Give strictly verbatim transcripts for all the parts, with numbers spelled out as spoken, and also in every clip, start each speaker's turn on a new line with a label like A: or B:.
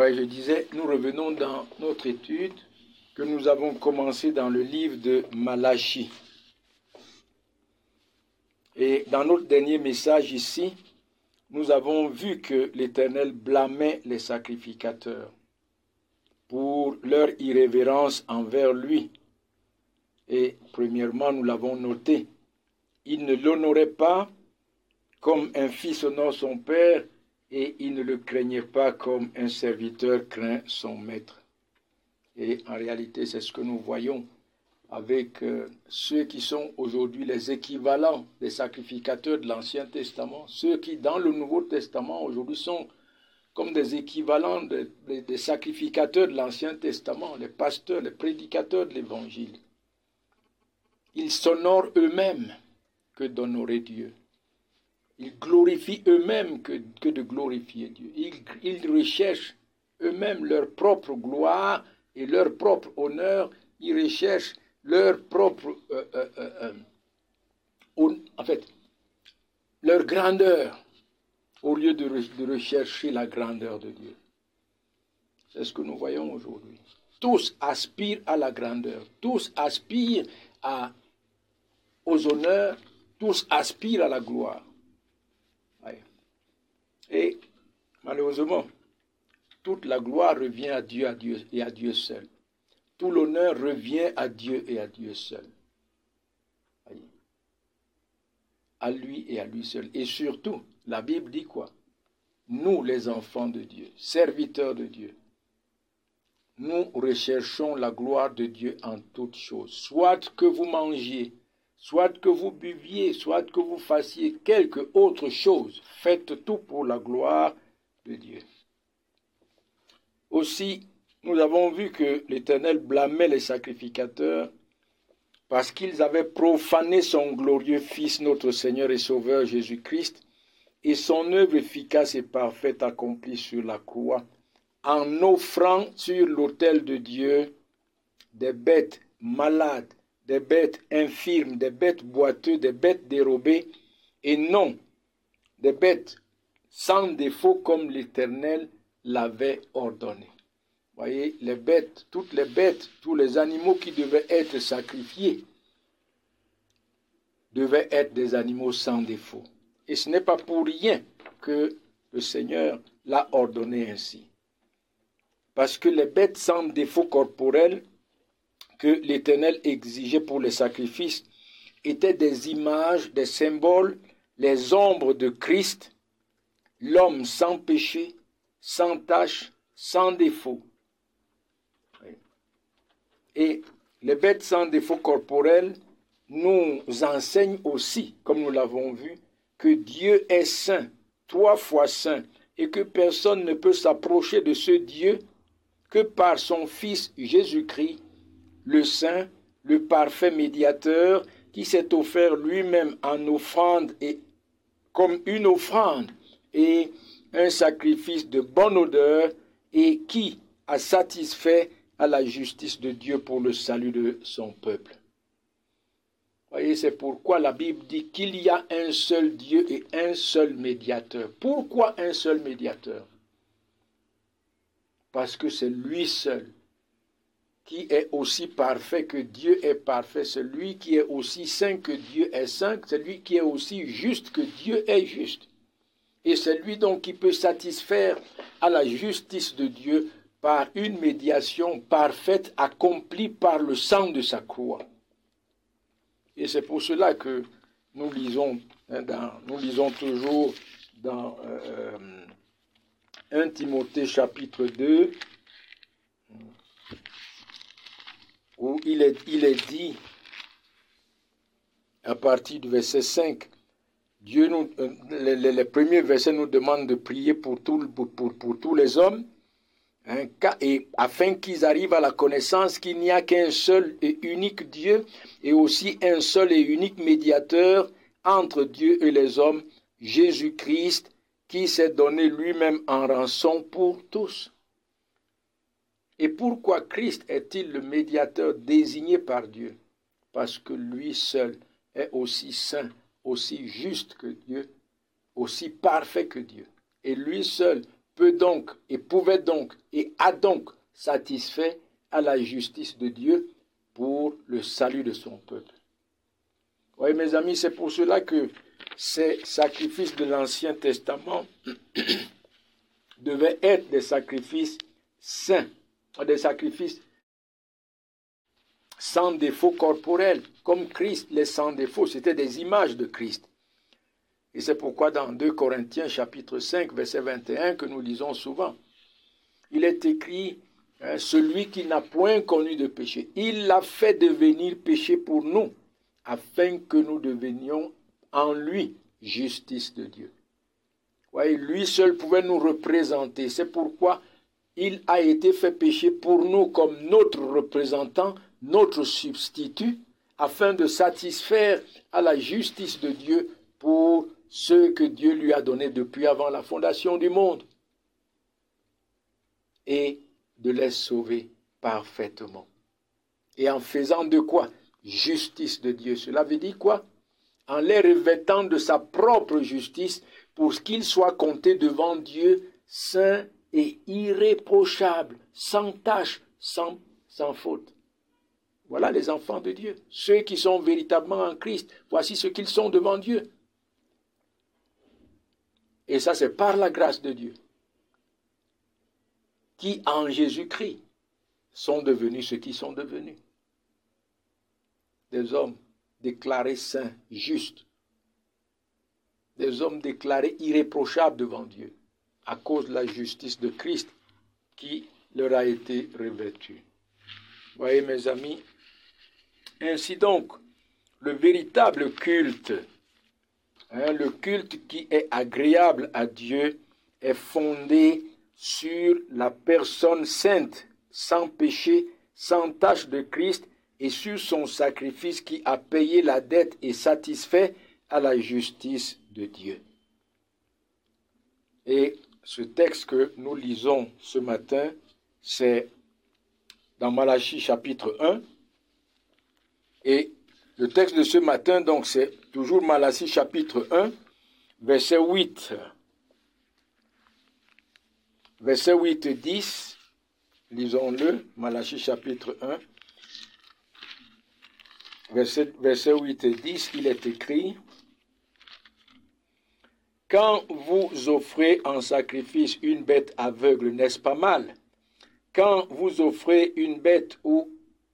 A: Ouais, je disais, nous revenons dans notre étude que nous avons commencé dans le livre de Malachie. Et dans notre dernier message ici, nous avons vu que l'Éternel blâmait les sacrificateurs pour leur irrévérence envers lui. Et premièrement, nous l'avons noté, il ne l'honorait pas comme un fils honore son père et il ne le craignait pas comme un serviteur craint son maître. Et en réalité, c'est ce que nous voyons avec euh, ceux qui sont aujourd'hui les équivalents des sacrificateurs de l'Ancien Testament, ceux qui, dans le Nouveau Testament, aujourd'hui sont comme des équivalents de, de, des sacrificateurs de l'Ancien Testament, les pasteurs, les prédicateurs de l'Évangile. Ils s'honorent eux-mêmes que d'honorer Dieu. Ils glorifient eux-mêmes que, que de glorifier Dieu. Ils, ils recherchent eux-mêmes leur propre gloire et leur propre honneur. Ils recherchent leur propre, euh, euh, euh, euh, en fait, leur grandeur, au lieu de, de rechercher la grandeur de Dieu. C'est ce que nous voyons aujourd'hui. Tous aspirent à la grandeur, tous aspirent à, aux honneurs, tous aspirent à la gloire. Et malheureusement, toute la gloire revient à Dieu, à Dieu et à Dieu seul. Tout l'honneur revient à Dieu et à Dieu seul. À lui et à lui seul. Et surtout, la Bible dit quoi? Nous, les enfants de Dieu, serviteurs de Dieu, nous recherchons la gloire de Dieu en toutes choses. Soit que vous mangiez, soit que vous buviez, soit que vous fassiez quelque autre chose, faites tout pour la gloire de Dieu. Aussi, nous avons vu que l'Éternel blâmait les sacrificateurs parce qu'ils avaient profané son glorieux Fils, notre Seigneur et Sauveur Jésus-Christ, et son œuvre efficace et parfaite accomplie sur la croix, en offrant sur l'autel de Dieu des bêtes malades, des bêtes infirmes, des bêtes boiteuses, des bêtes dérobées, et non des bêtes sans défaut comme l'Éternel l'avait ordonné. Vous voyez, les bêtes, toutes les bêtes, tous les animaux qui devaient être sacrifiés devaient être des animaux sans défaut. Et ce n'est pas pour rien que le Seigneur l'a ordonné ainsi. Parce que les bêtes sans défaut corporel que l'Éternel exigeait pour les sacrifices étaient des images, des symboles, les ombres de Christ, l'homme sans péché, sans tache, sans défaut. Et les bêtes sans défaut corporel nous enseignent aussi, comme nous l'avons vu, que Dieu est saint, trois fois saint, et que personne ne peut s'approcher de ce Dieu que par son Fils Jésus-Christ, le Saint, le parfait médiateur, qui s'est offert lui-même en offrande et comme une offrande et un sacrifice de bonne odeur et qui a satisfait à la justice de Dieu pour le salut de son peuple. Voyez, c'est pourquoi la Bible dit qu'il y a un seul Dieu et un seul médiateur. Pourquoi un seul médiateur? Parce que c'est lui seul qui est aussi parfait que Dieu est parfait, celui qui est aussi saint que Dieu est saint, celui qui est aussi juste que Dieu est juste. Et c'est lui donc qui peut satisfaire à la justice de Dieu par une médiation parfaite accomplie par le sang de sa croix. Et c'est pour cela que nous lisons, hein, dans, nous lisons toujours dans euh, premier Timothée chapitre deux, où il est, il est dit, à partir du verset cinq, Dieu nous, euh, les, les, les premiers versets nous demandent de prier pour, tout, pour, pour, pour tous les hommes, hein, et afin qu'ils arrivent à la connaissance qu'il n'y a qu'un seul et unique Dieu, et aussi un seul et unique médiateur entre Dieu et les hommes, Jésus-Christ, qui s'est donné lui-même en rançon pour tous. Et pourquoi Christ est-il le médiateur désigné par Dieu? Parce que lui seul est aussi saint, aussi juste que Dieu, aussi parfait que Dieu. Et lui seul peut donc et pouvait donc et a donc satisfait à la justice de Dieu pour le salut de son peuple. Oui, mes amis, c'est pour cela que ces sacrifices de l'Ancien Testament devaient être des sacrifices saints, des sacrifices sans défaut corporel, comme Christ, les sans défaut, c'était des images de Christ. Et c'est pourquoi dans deux Corinthiens chapitre cinq, verset vingt et un, que nous lisons souvent, il est écrit, hein, celui qui n'a point connu de péché, il l'a fait devenir péché pour nous, afin que nous devenions en lui justice de Dieu. Ouais, lui seul pouvait nous représenter. C'est pourquoi il a été fait péché pour nous comme notre représentant, notre substitut, afin de satisfaire à la justice de Dieu pour ce que Dieu lui a donné depuis avant la fondation du monde, et de les sauver parfaitement. Et en faisant de quoi? Justice de Dieu. Cela veut dire quoi? En les revêtant de sa propre justice, pour qu'ils soient comptés devant Dieu saints et irréprochables, sans tache, sans, sans faute. Voilà les enfants de Dieu, ceux qui sont véritablement en Christ. Voici ce qu'ils sont devant Dieu. Et ça, c'est par la grâce de Dieu, qui en Jésus-Christ sont devenus ce qu'ils sont devenus. Des hommes déclarés saints, justes. Des hommes déclarés irréprochables devant Dieu, à cause de la justice de Christ qui leur a été revêtue. Voyez, mes amis, ainsi donc, le véritable culte, hein, le culte qui est agréable à Dieu, est fondé sur la personne sainte, sans péché, sans tache de Christ, et sur son sacrifice qui a payé la dette et satisfait à la justice de Dieu. Et ce texte que nous lisons ce matin, c'est dans Malachie chapitre un. Et le texte de ce matin, donc, c'est toujours Malachie chapitre un, verset huit. Verset huit et dix, lisons-le, Malachie chapitre un. Verset, verset huit et dix, il est écrit: quand vous offrez en sacrifice une bête aveugle, n'est-ce pas mal? Quand vous offrez une bête ou,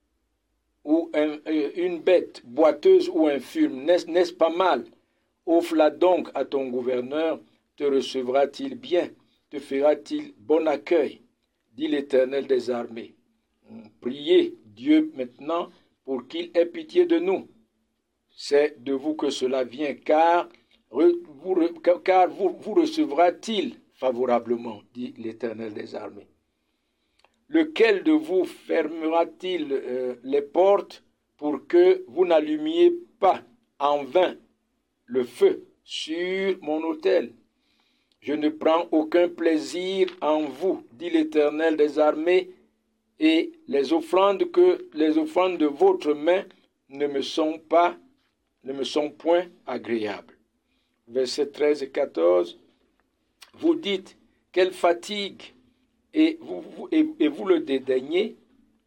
A: ou un, une bête boiteuse ou infirme, n'est-ce, n'est-ce pas mal? Offre-la donc à ton gouverneur, te recevra-t-il bien? Te fera-t-il bon accueil? Dit l'Éternel des armées. Priez Dieu maintenant pour qu'il ait pitié de nous. C'est de vous que cela vient, car vous, car vous, vous recevra-t-il favorablement, dit l'Éternel des armées. Lequel de vous fermera-t-il euh, les portes pour que vous n'allumiez pas en vain le feu sur mon autel? Je ne prends aucun plaisir en vous, dit l'Éternel des armées, et les offrandes que les offrandes de votre main ne me sont pas, ne me sont point agréables. Versets treize et quatorze, vous dites, quelle fatigue, et vous, vous, et, et vous le dédaignez,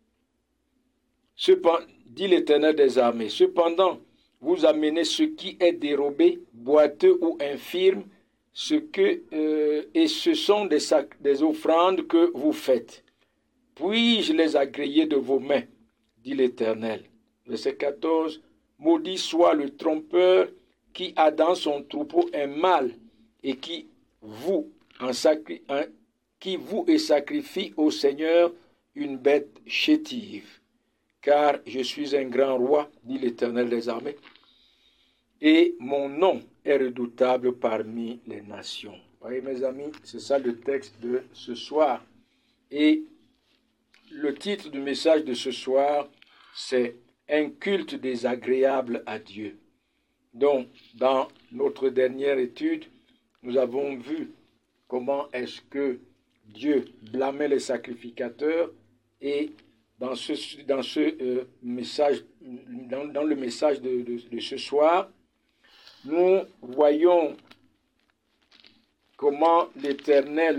A: cependant, dit l'Éternel des armées, cependant, vous amenez ce qui est dérobé, boiteux ou infirme, ce que, euh, et ce sont des, sac, des offrandes que vous faites. Puis-je les agréer de vos mains, dit l'Éternel. Verset quatorze, maudit soit le trompeur qui a dans son troupeau un mâle et qui vous, en sacri, en, qui vous et sacrifie au Seigneur une bête chétive. Car je suis un grand roi, dit l'Éternel des armées, et mon nom est redoutable parmi les nations. Vous voyez, mes amis, c'est ça le texte de ce soir. Et le titre du message de ce soir, c'est « Un culte désagréable à Dieu ». Donc, dans notre dernière étude, nous avons vu comment est-ce que Dieu blâmait les sacrificateurs, et dans ce, dans ce euh, message, dans, dans le message de, de, de ce soir, nous voyons comment l'Éternel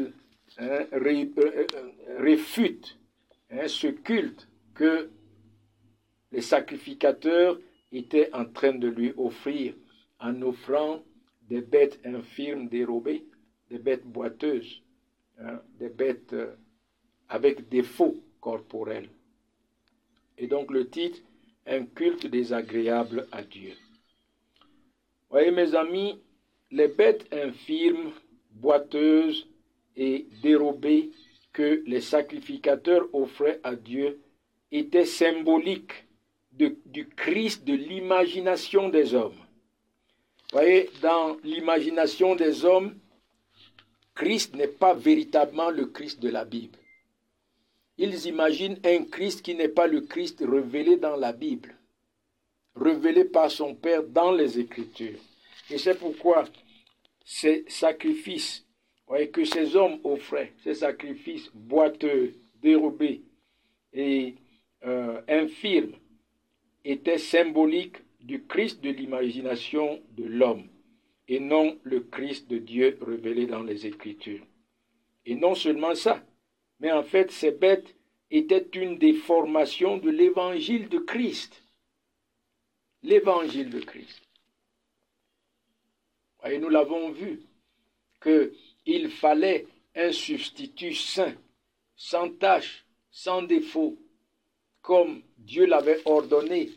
A: hein, ré, euh, réfute hein, ce culte que les sacrificateurs étaient en train de lui offrir en offrant des bêtes infirmes dérobées, des bêtes boiteuses, hein, des bêtes euh, avec défauts corporels. Et donc le titre, un culte désagréable à Dieu. Voyez mes amis, les bêtes infirmes, boiteuses et dérobées que les sacrificateurs offraient à Dieu étaient symboliques de, du Christ de l'imagination des hommes. Voyez, dans l'imagination des hommes, Christ n'est pas véritablement le Christ de la Bible. Ils imaginent un Christ qui n'est pas le Christ révélé dans la Bible, révélé par son Père dans les Écritures. Et c'est pourquoi ces sacrifices voyez, que ces hommes offraient, ces sacrifices boiteux, dérobés et euh, infirmes, étaient symboliques du Christ de l'imagination de l'homme et non le Christ de Dieu révélé dans les Écritures. Et non seulement ça, mais en fait ces bêtes étaient une déformation de l'évangile de Christ. L'évangile de Christ. Et nous l'avons vu, qu'il fallait un substitut saint, sans tache, sans défaut, comme Dieu l'avait ordonné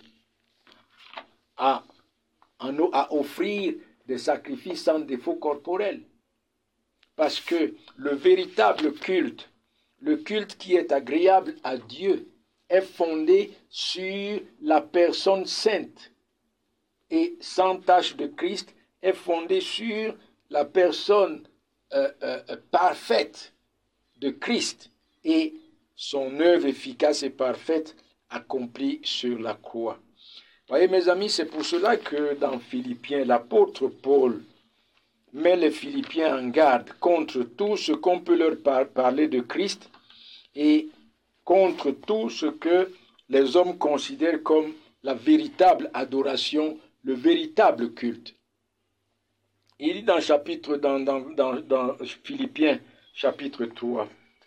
A: à, à offrir des sacrifices sans défaut corporel. Parce que le véritable culte, le culte qui est agréable à Dieu, est fondé sur la personne sainte et sans tache de Christ, est fondé sur la personne euh, euh, parfaite de Christ et son œuvre efficace et parfaite accomplie sur la croix. Voyez mes amis, c'est pour cela que dans Philippiens, l'apôtre Paul met les Philippiens en garde contre tout ce qu'on peut leur par- parler de Christ et contre tout ce que les hommes considèrent comme la véritable adoration, le véritable culte. Il dit dans, chapitre, dans, dans, dans, dans Philippiens, chapitre trois,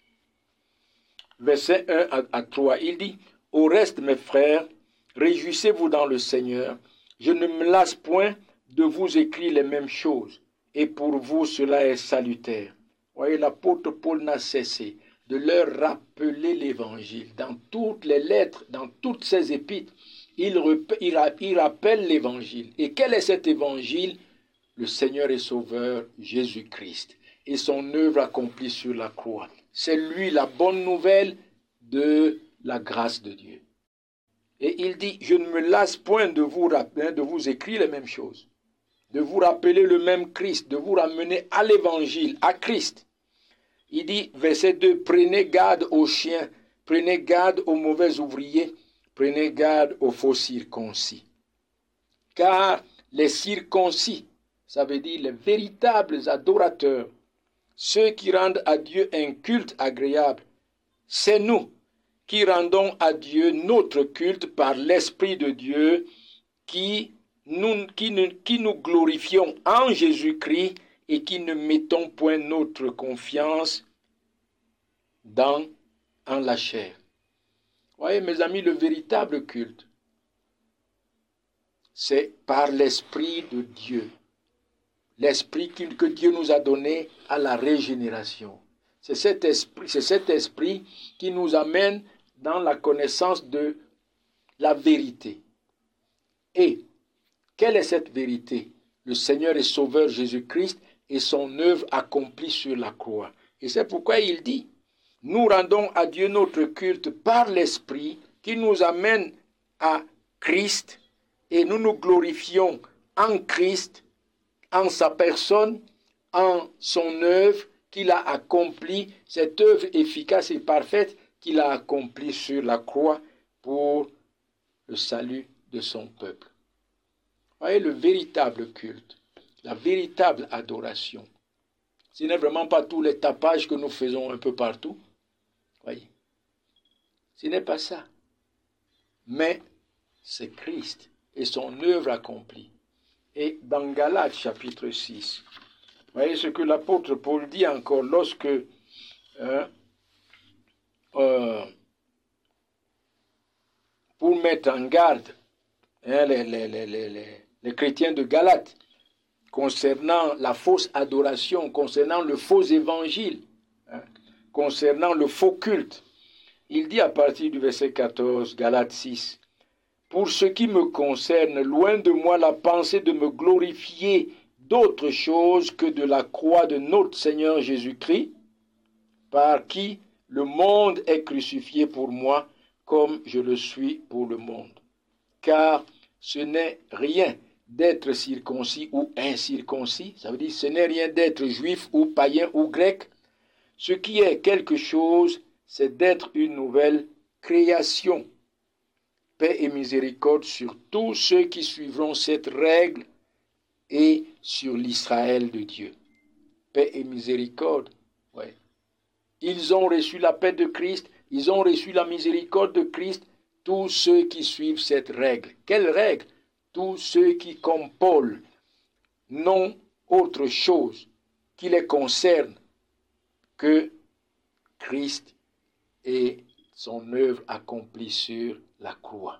A: verset un à, à trois, il dit « Au reste, mes frères, réjouissez-vous dans le Seigneur. Je ne me lasse point de vous écrire les mêmes choses, et pour vous cela est salutaire. » Voyez, l'apôtre Paul n'a cessé de leur rappeler l'évangile. Dans toutes les lettres, dans toutes ses épîtres, il, il, il rappelle l'évangile. Et quel est cet évangile? Le Seigneur et Sauveur Jésus-Christ et son œuvre accomplie sur la croix. C'est lui la bonne nouvelle de la grâce de Dieu. Et il dit, je ne me lasse point de vous rappeler, de vous écrire les mêmes choses, de vous rappeler le même Christ, de vous ramener à l'évangile, à Christ. Il dit, verset deux, prenez garde aux chiens, prenez garde aux mauvais ouvriers, prenez garde aux faux circoncis. Car les circoncis, ça veut dire les véritables adorateurs, ceux qui rendent à Dieu un culte agréable, c'est nous qui rendons à Dieu notre culte par l'Esprit de Dieu, qui nous, qui nous, qui nous glorifions en Jésus-Christ et qui ne mettons point notre confiance dans, en la chair. Voyez mes amis, le véritable culte, c'est par l'Esprit de Dieu. L'esprit que Dieu nous a donné à la régénération. C'est cet esprit, c'est cet esprit qui nous amène dans la connaissance de la vérité. Et quelle est cette vérité? Le Seigneur et Sauveur Jésus-Christ et son œuvre accomplie sur la croix. Et c'est pourquoi il dit, nous rendons à Dieu notre culte par l'esprit qui nous amène à Christ et nous nous glorifions en Christ, en sa personne, en son œuvre qu'il a accomplie, cette œuvre efficace et parfaite qu'il a accomplie sur la croix pour le salut de son peuple. Voyez le véritable culte, la véritable adoration. Ce n'est vraiment pas tous les tapages que nous faisons un peu partout. Voyez, ce n'est pas ça. Mais c'est Christ et son œuvre accomplie. Et dans Galates chapitre six, voyez ce que l'apôtre Paul dit encore lorsque hein, euh, pour mettre en garde hein, les, les, les, les, les chrétiens de Galate concernant la fausse adoration, concernant le faux évangile, hein, concernant le faux culte. Il dit à partir du verset quatorze, Galates six, « Pour ce qui me concerne, loin de moi la pensée de me glorifier d'autre chose que de la croix de notre Seigneur Jésus-Christ, par qui le monde est crucifié pour moi, comme je le suis pour le monde. Car ce n'est rien d'être circoncis ou incirconcis, ça veut dire ce n'est rien d'être juif ou païen ou grec. Ce qui est quelque chose, c'est d'être une nouvelle création. Paix et miséricorde sur tous ceux qui suivront cette règle et sur l'Israël de Dieu. » Paix et miséricorde, ouais. Ils ont reçu la paix de Christ, ils ont reçu la miséricorde de Christ, tous ceux qui suivent cette règle. Quelle règle? Tous ceux qui, comme Paul, n'ont autre chose qui les concerne que Christ et son œuvre accomplie sur la croix.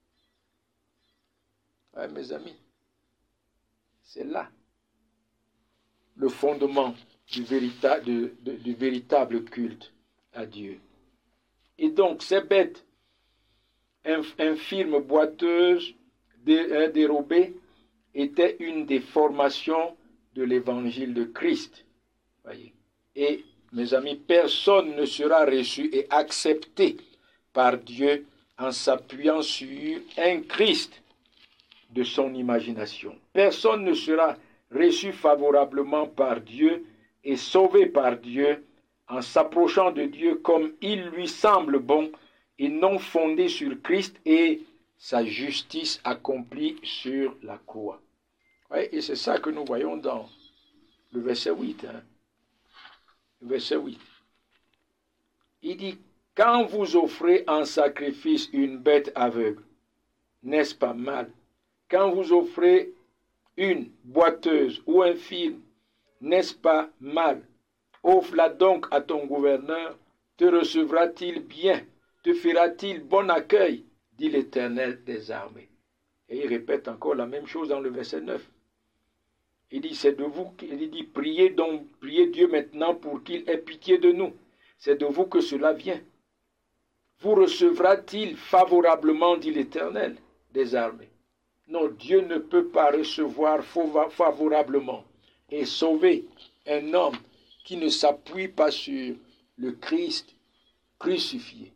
A: Ouais, mes amis, c'est là le fondement du véritable, de, de, du véritable culte à Dieu. Et donc, ces bêtes infirmes, boiteuses, dérobées, étaient une des formations de l'évangile de Christ. Voyez. Et, mes amis, personne ne sera reçu et accepté par Dieu en s'appuyant sur un Christ de son imagination. Personne ne sera reçu favorablement par Dieu et sauvé par Dieu en s'approchant de Dieu comme il lui semble bon et non fondé sur Christ et sa justice accomplie sur la croix. Ouais, et c'est ça que nous voyons dans le verset huit. Hein. Le verset huit. Il dit, « Quand vous offrez en sacrifice une bête aveugle, n'est-ce pas mal? Quand vous offrez une boiteuse ou un film, n'est-ce pas mal? Offre-la donc à ton gouverneur, te recevra-t-il bien? Te fera-t-il bon accueil? Dit l'Éternel des armées. » Et il répète encore la même chose dans le verset neuf. Il dit, c'est de vous, il dit, priez donc, priez Dieu maintenant pour qu'il ait pitié de nous. C'est de vous que cela vient. Vous recevra-t-il favorablement, dit l'Éternel des armées? Non, Dieu ne peut pas recevoir favorablement et sauver un homme qui ne s'appuie pas sur le Christ crucifié.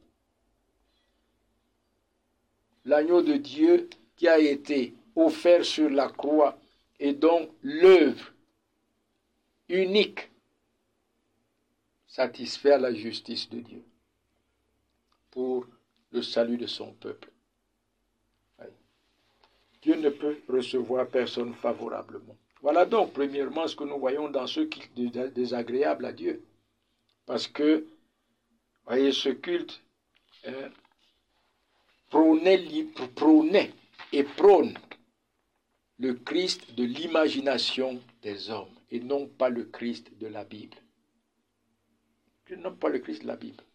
A: L'agneau de Dieu qui a été offert sur la croix et dont l'œuvre unique satisfait la justice de Dieu pour le salut de son peuple. Dieu ne peut recevoir personne favorablement. Voilà donc, premièrement, ce que nous voyons dans ce qui est désagréable à Dieu. Parce que, voyez, ce culte hein, prônait, prônait et prône le Christ de l'imagination des hommes et non pas le Christ de la Bible. Non pas le Christ de la Bible.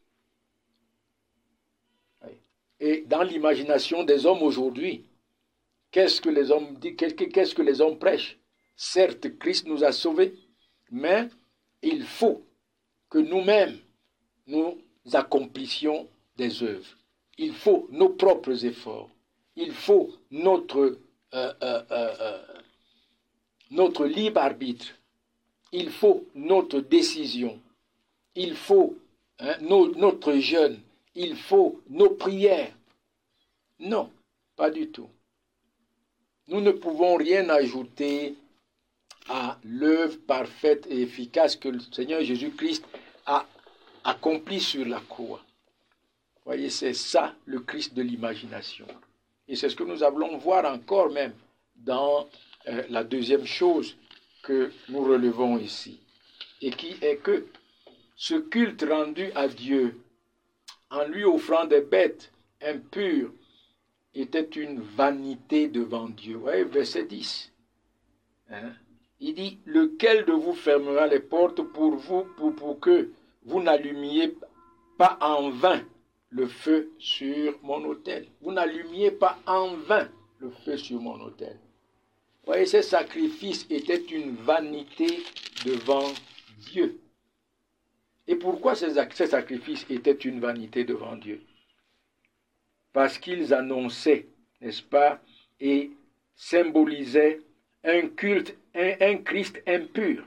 A: Et dans l'imagination des hommes aujourd'hui, qu'est-ce que les hommes disent, qu'est-ce que les hommes prêchent? Certes, Christ nous a sauvés, mais il faut que nous-mêmes, nous accomplissions des œuvres. Il faut nos propres efforts. Il faut notre, euh, euh, euh, notre libre arbitre. Il faut notre décision. Il faut hein, nos, notre jeûne. Il faut nos prières. Non, pas du tout. Nous ne pouvons rien ajouter à l'œuvre parfaite et efficace que le Seigneur Jésus-Christ a accomplie sur la croix. Voyez, c'est ça le Christ de l'imagination. Et c'est ce que nous allons voir encore même dans euh, la deuxième chose que nous relevons ici. Et qui est que ce culte rendu à Dieu, en lui offrant des bêtes impures, était une vanité devant Dieu. Vous voyez, verset dix. Hein? Il dit, lequel de vous fermera les portes pour vous, pour, pour que vous n'allumiez pas en vain le feu sur mon autel. Vous n'allumiez pas en vain le feu sur mon autel. Vous voyez, ces sacrifices étaient une vanité devant Dieu. Et pourquoi ces, ces sacrifices étaient une vanité devant Dieu? Parce qu'ils annonçaient, n'est-ce pas, et symbolisaient un culte, un, un Christ impur.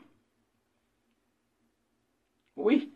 A: Oui.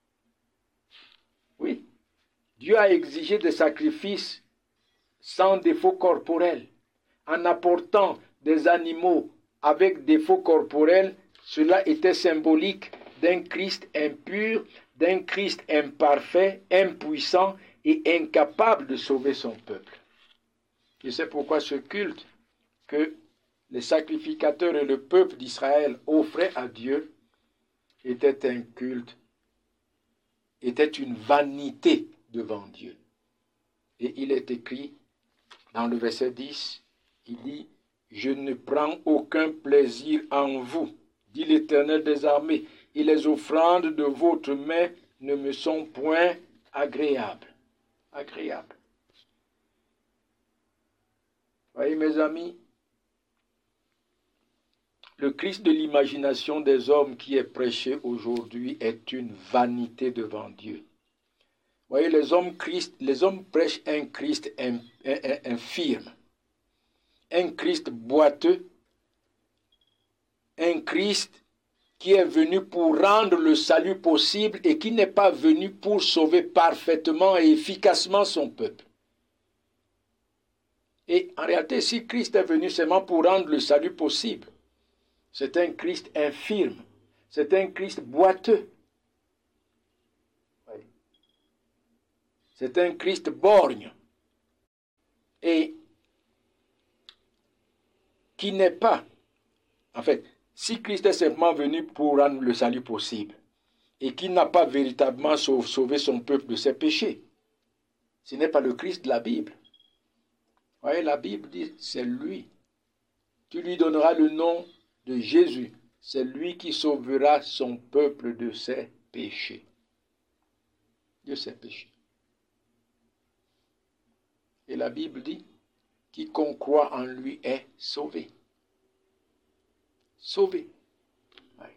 A: Oui. Dieu a exigé des sacrifices sans défaut corporel. En apportant des animaux avec défaut corporel, cela était symbolique d'un Christ impur, d'un Christ imparfait, impuissant et incapable de sauver son peuple. Et c'est pourquoi ce culte que les sacrificateurs et le peuple d'Israël offraient à Dieu était un culte, était une vanité devant Dieu. Et il est écrit dans le verset dix, il dit « Je ne prends aucun plaisir en vous, dit l'Éternel des armées, et les offrandes de votre main ne me sont point agréables. » Agréables. Voyez mes amis, le Christ de l'imagination des hommes qui est prêché aujourd'hui est une vanité devant Dieu. Voyez, les hommes, Christ, les hommes prêchent un Christ infirme, un Christ boiteux, un Christ qui est venu pour rendre le salut possible et qui n'est pas venu pour sauver parfaitement et efficacement son peuple. Et en réalité, si Christ est venu seulement pour rendre le salut possible, c'est un Christ infirme, c'est un Christ boiteux. Oui. C'est un Christ borgne et qui n'est pas, en fait, si Christ est simplement venu pour rendre le salut possible et qui n'a pas véritablement sauvé son peuple de ses péchés, ce n'est pas le Christ de la Bible. Vous voyez, la Bible dit, c'est lui. Tu lui donneras le nom de Jésus. C'est lui qui sauvera son peuple de ses péchés. De ses péchés. Et la Bible dit, quiconque croit en lui est sauvé. Sauvé. Ouais.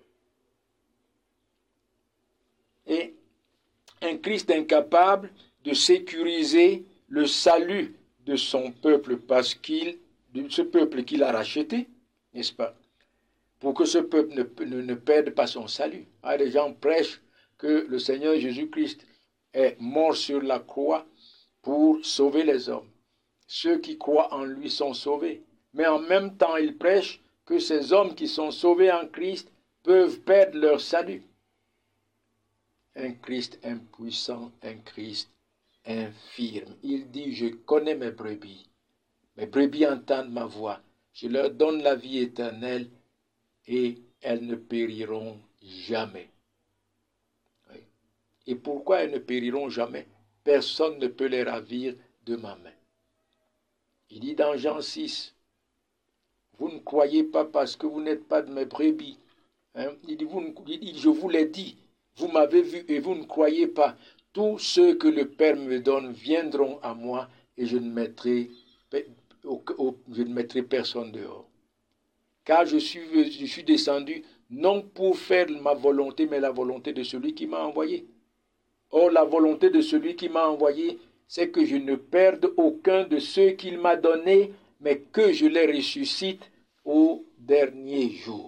A: Et un Christ incapable de sécuriser le salut de son peuple parce qu'il, de ce peuple qu'il a racheté, n'est-ce pas? Pour que ce peuple ne, ne, ne perde pas son salut. Ah, les gens prêchent que le Seigneur Jésus-Christ est mort sur la croix pour sauver les hommes. Ceux qui croient en lui sont sauvés. Mais en même temps, ils prêchent que ces hommes qui sont sauvés en Christ peuvent perdre leur salut. Un Christ impuissant, un Christ infirme. Il dit, je connais mes brebis. Mes brebis entendent ma voix. Je leur donne la vie éternelle et elles ne périront jamais. Oui. Et pourquoi elles ne périront jamais? Personne ne peut les ravir de ma main. Il dit dans Jean six, vous ne croyez pas parce que vous n'êtes pas de mes brebis. Hein? Il, dit, vous, il dit, je vous l'ai dit, vous m'avez vu et vous ne croyez pas. Tous ceux que le Père me donne viendront à moi et je ne mettrai, je ne mettrai personne dehors. Car je suis, je suis descendu non pour faire ma volonté, mais la volonté de celui qui m'a envoyé. Or, la volonté de celui qui m'a envoyé, c'est que je ne perde aucun de ceux qu'il m'a donnés, mais que je les ressuscite au dernier jour.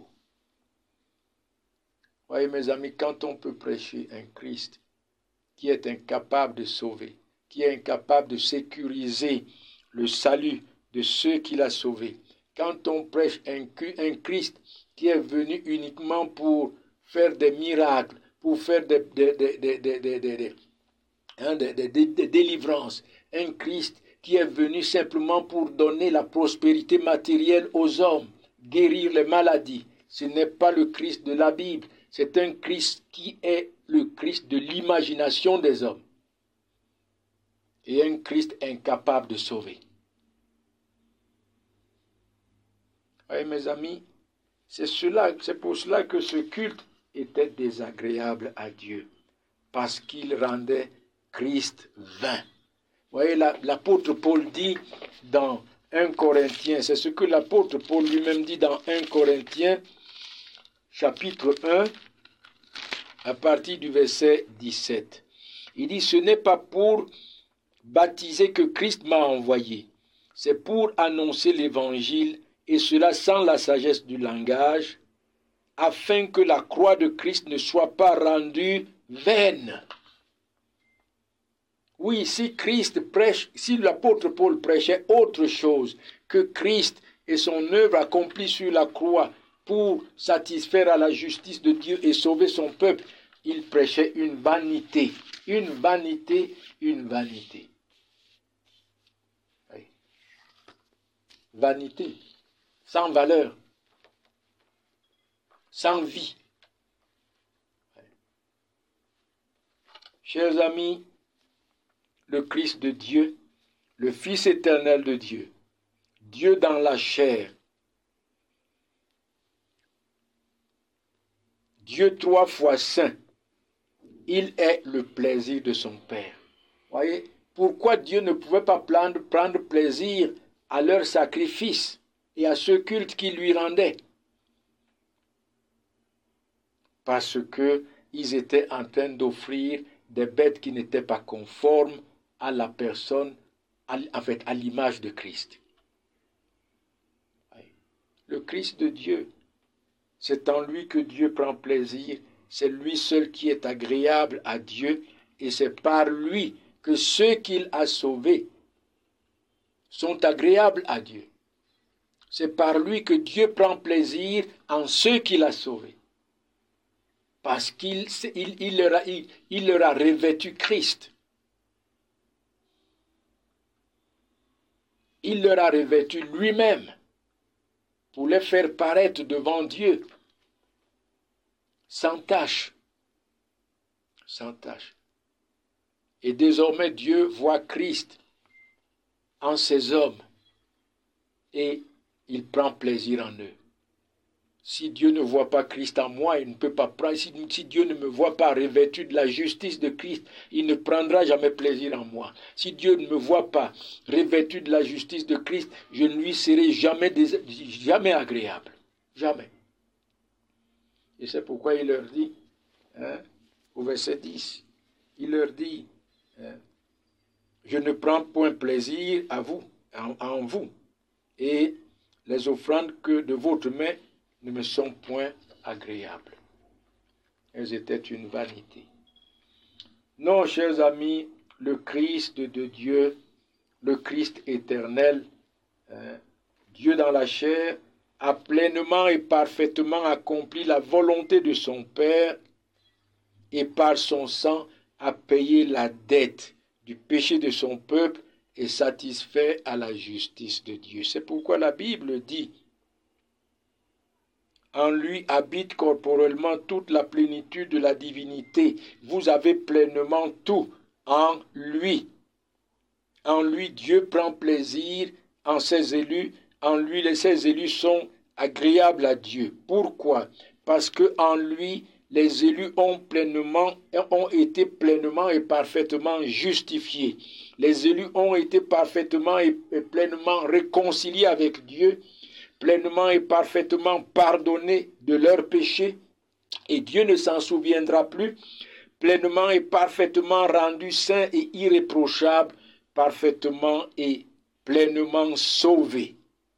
A: Voyez mes amis, quand on peut prêcher un Christ qui est incapable de sauver, qui est incapable de sécuriser le salut de ceux qu'il a sauvés, quand on prêche un, un Christ qui est venu uniquement pour faire des miracles, pour faire des, des, des, des, des, des, des, des, hein, des, des, des, des délivrances, un Christ qui est venu simplement pour donner la prospérité matérielle aux hommes, guérir les maladies, ce n'est pas le Christ de la Bible, c'est un Christ qui est le Christ de l'imagination des hommes et un Christ incapable de sauver. Oui, mes amis, c'est cela, c'est pour cela que ce culte était désagréable à Dieu. parce qu'il rendait Christ vain. Vous voyez, la, l'apôtre Paul dit dans un Corinthiens, c'est ce que l'apôtre Paul lui-même dit dans un Corinthiens, chapitre un, à partir du verset dix-sept. Il dit, ce n'est pas pour baptiser que Christ m'a envoyé, c'est pour annoncer l'évangile, et cela sans la sagesse du langage, afin que la croix de Christ ne soit pas rendue vaine. Oui, si Christ prêche, si l'apôtre Paul prêchait autre chose que Christ et son œuvre accomplie sur la croix pour satisfaire à la justice de Dieu et sauver son peuple, il prêchait une vanité, une vanité, une vanité. Oui. Vanité, sans valeur, sans vie. Oui. Chers amis, le Christ de Dieu, le Fils éternel de Dieu, Dieu dans la chair, Dieu trois fois saint, il est le plaisir de son Père. Voyez, pourquoi Dieu ne pouvait pas prendre, prendre plaisir à leur sacrifice et à ce culte qu'il lui rendait? Parce qu'ils étaient en train d'offrir des bêtes qui n'étaient pas conformes à la personne, à, en fait, à l'image de Christ. Le Christ de Dieu, c'est en lui que Dieu prend plaisir, c'est lui seul qui est agréable à Dieu, et c'est par lui que ceux qu'il a sauvés sont agréables à Dieu. C'est par lui que Dieu prend plaisir en ceux qu'il a sauvés. Parce qu'il il, il leur, a, il, il leur a revêtu Christ. Il leur a revêtu lui-même pour les faire paraître devant Dieu sans tache. Sans tache. Et désormais Dieu voit Christ en ces hommes et il prend plaisir en eux. Si Dieu ne voit pas Christ en moi, il ne peut pas prendre. Si, si Dieu ne me voit pas revêtu de la justice de Christ, il ne prendra jamais plaisir en moi. Si Dieu ne me voit pas revêtu de la justice de Christ, je ne lui serai jamais, jamais agréable. Jamais. Et c'est pourquoi il leur dit, hein, au verset dix, il leur dit, hein, je ne prends point plaisir à vous, en, en vous, et les offrandes que de votre main ne me sont point agréables. Elles étaient une vanité. Non, chers amis, le Christ de Dieu, le Christ éternel, hein, Dieu dans la chair, a pleinement et parfaitement accompli la volonté de son Père et par son sang a payé la dette du péché de son peuple et satisfait à la justice de Dieu. C'est pourquoi la Bible dit, en lui habite corporellement toute la plénitude de la divinité. Vous avez pleinement tout en lui. En lui, Dieu prend plaisir en ses élus. En lui, les ses élus sont agréables à Dieu. Pourquoi? Parce que en lui, les élus ont pleinement, ont été pleinement et parfaitement justifiés. Les élus ont été parfaitement et pleinement réconciliés avec Dieu, pleinement et parfaitement pardonnés de leurs péchés, et Dieu ne s'en souviendra plus, pleinement et parfaitement rendus saints et irréprochables, parfaitement et pleinement sauvés.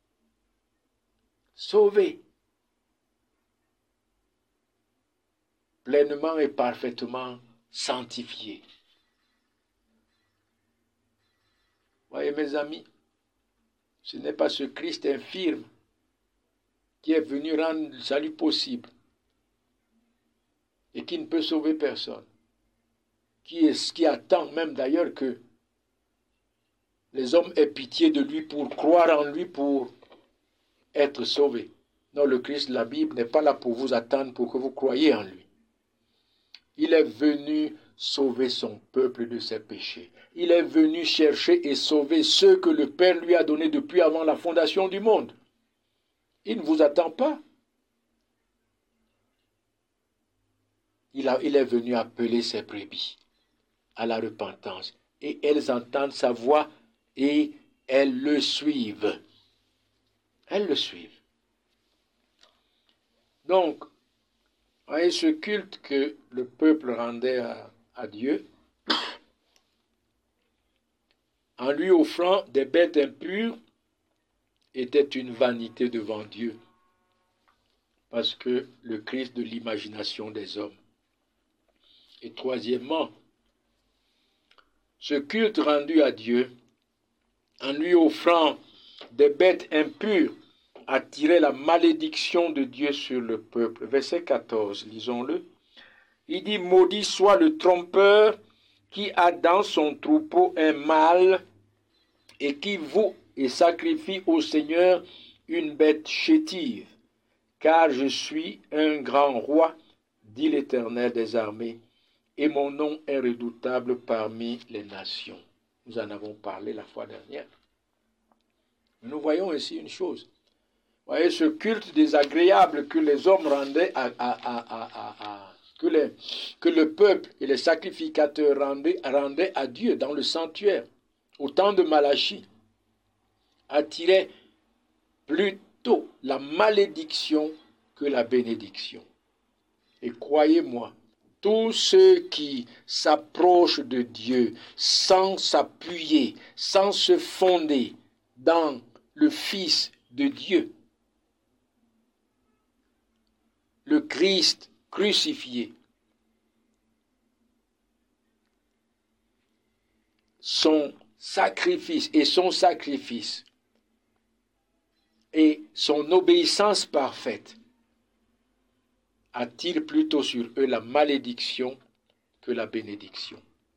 A: Sauvés. Pleinement et parfaitement sanctifiés. Voyez mes amis, ce n'est pas ce Christ infirme qui est venu rendre le salut possible et qui ne peut sauver personne, qui, est, qui attend même d'ailleurs que les hommes aient pitié de lui pour croire en lui, pour être sauvés. Non, le Christ de la Bible n'est pas là pour vous attendre pour que vous croyiez en lui. Il est venu sauver son peuple de ses péchés. Il est venu chercher et sauver ceux que le Père lui a donnés depuis avant la fondation du monde. Il ne vous attend pas. il, a, il est venu appeler ses brebis à la repentance. Et elles entendent sa voix et elles le suivent. Elles le suivent. Donc, voyez, ce culte que le peuple rendait à, à Dieu, en lui offrant des bêtes impures, était une vanité devant Dieu, parce que le Christ de l'imagination des hommes. Et troisièmement, ce culte rendu à Dieu, en lui offrant des bêtes impures, attirait la malédiction de Dieu sur le peuple. Verset quatorze, lisons-le. Il dit, maudit soit le trompeur qui a dans son troupeau un mâle et qui voue et sacrifie au Seigneur une bête chétive. Car je suis un grand roi, dit l'Éternel des armées, et mon nom est redoutable parmi les nations. Nous en avons parlé la fois dernière. Nous voyons ici une chose. Vous voyez, ce culte désagréable que les hommes rendaient à, à, à, à, à, à que, les, que le peuple et les sacrificateurs rendaient, rendaient à Dieu dans le sanctuaire, au temps de Malachie, attirait plutôt la malédiction que la bénédiction. Et croyez-moi, tous ceux qui s'approchent de Dieu sans s'appuyer, sans se fonder dans le Fils de Dieu, le Christ crucifié, son sacrifice et son sacrifice et son obéissance parfaite attire plutôt sur eux la malédiction que la bénédiction.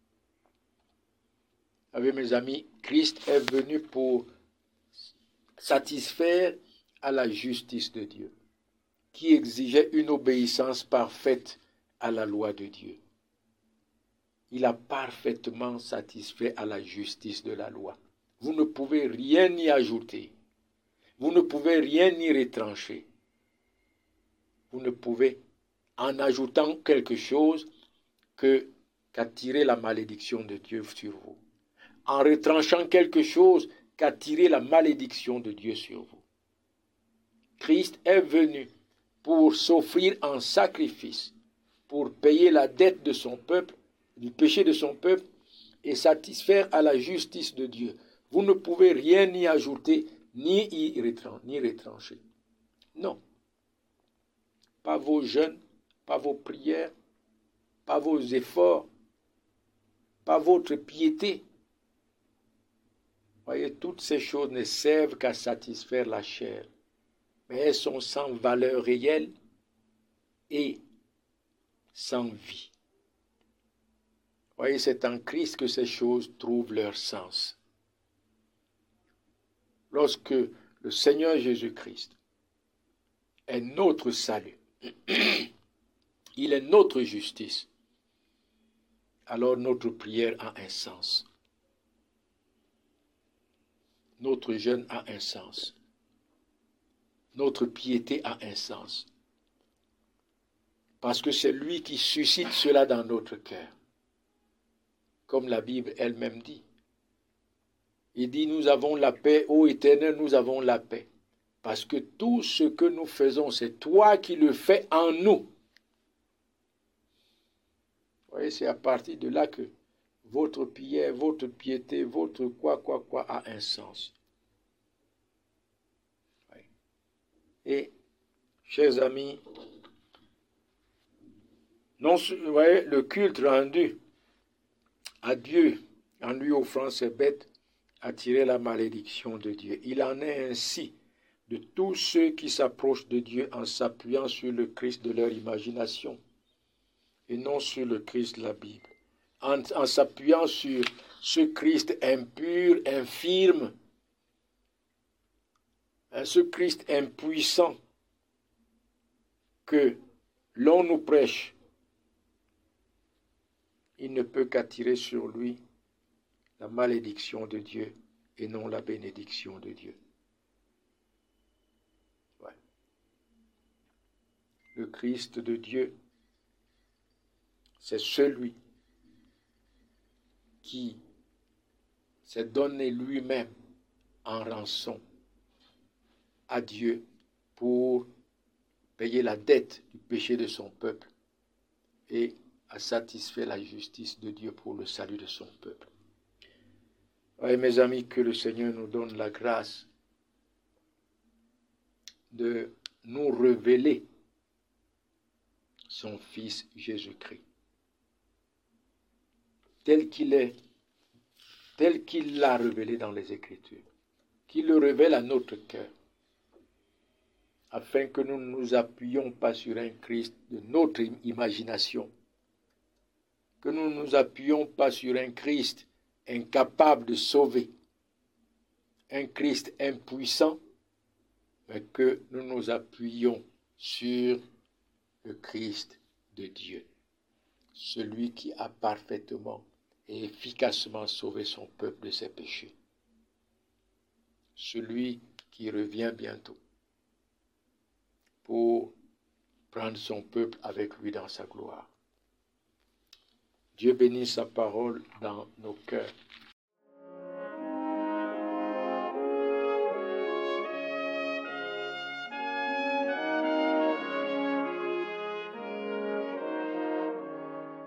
A: Vous savez, mes amis, Christ est venu pour satisfaire à la justice de Dieu, qui exigeait une obéissance parfaite à la loi de Dieu. Il a parfaitement satisfait à la justice de la loi. Vous ne pouvez rien y ajouter. Vous ne pouvez rien y retrancher. Vous ne pouvez, en ajoutant quelque chose, que qu'attirer la malédiction de Dieu sur vous. En retranchant quelque chose, qu'attirer la malédiction de Dieu sur vous. Christ est venu pour s'offrir en sacrifice, pour payer la dette de son peuple, du péché de son peuple, et satisfaire à la justice de Dieu. Vous ne pouvez rien y ajouter, ni y retrancher, ni retrancher. Non. Pas vos jeûnes, pas vos prières, pas vos efforts, pas votre piété. Voyez, toutes ces choses ne servent qu'à satisfaire la chair, mais elles sont sans valeur réelle et sans vie. Voyez, c'est en Christ que ces choses trouvent leur sens. Lorsque le Seigneur Jésus-Christ est notre salut, il est notre justice, alors notre prière a un sens. Notre jeûne a un sens. Notre piété a un sens. Parce que c'est lui qui suscite cela dans notre cœur. Comme la Bible elle-même dit. Il dit, nous avons la paix, ô Éternel, nous avons la paix. Parce que tout ce que nous faisons, c'est toi qui le fais en nous. Vous voyez, c'est à partir de là que votre prière, votre piété, votre quoi, quoi, quoi a un sens. Et, chers amis, non, vous voyez, le culte rendu à Dieu, en lui offrant ses bêtes, attirait la malédiction de Dieu. Il en est ainsi de tous ceux qui s'approchent de Dieu en s'appuyant sur le Christ de leur imagination et non sur le Christ de la Bible. En, en s'appuyant sur ce Christ impur, infirme, ce Christ impuissant que l'on nous prêche, il ne peut qu'attirer sur lui la malédiction de Dieu et non la bénédiction de Dieu. Ouais. Le Christ de Dieu c'est celui qui s'est donné lui-même en rançon à Dieu pour payer la dette du péché de son peuple et a satisfait la justice de Dieu pour le salut de son peuple. Et mes amis, que le Seigneur nous donne la grâce de nous révéler son Fils Jésus-Christ, tel qu'il est, tel qu'il l'a révélé dans les Écritures, qu'il le révèle à notre cœur, afin que nous ne nous appuyions pas sur un Christ de notre imagination, que nous ne nous appuyions pas sur un Christ incapable de sauver, un Christ impuissant, mais que nous nous appuyions sur le Christ de Dieu, celui qui a parfaitement et efficacement sauvé son peuple de ses péchés, celui qui revient bientôt pour prendre son peuple avec lui dans sa gloire. Dieu bénisse sa parole dans nos cœurs